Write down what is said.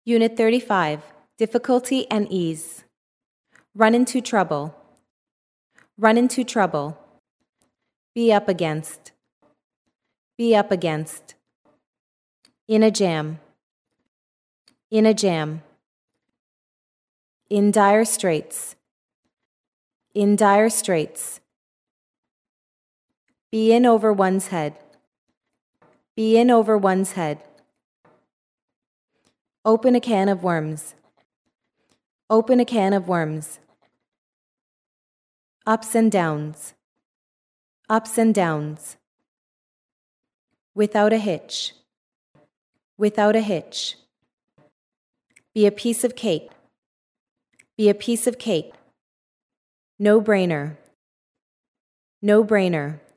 Unit 35, Difficulty and Ease. Run into trouble. Run into trouble. Be up against. Be up against. In a jam. In a jam. In dire straits. In dire straits. Be in over one's head. Be in over one's head. Open a can of worms. Open a can of worms. Ups and downs. Ups and downs. Without a hitch. Without a hitch. Be a piece of cake. Be a piece of cake. No brainer. No brainer.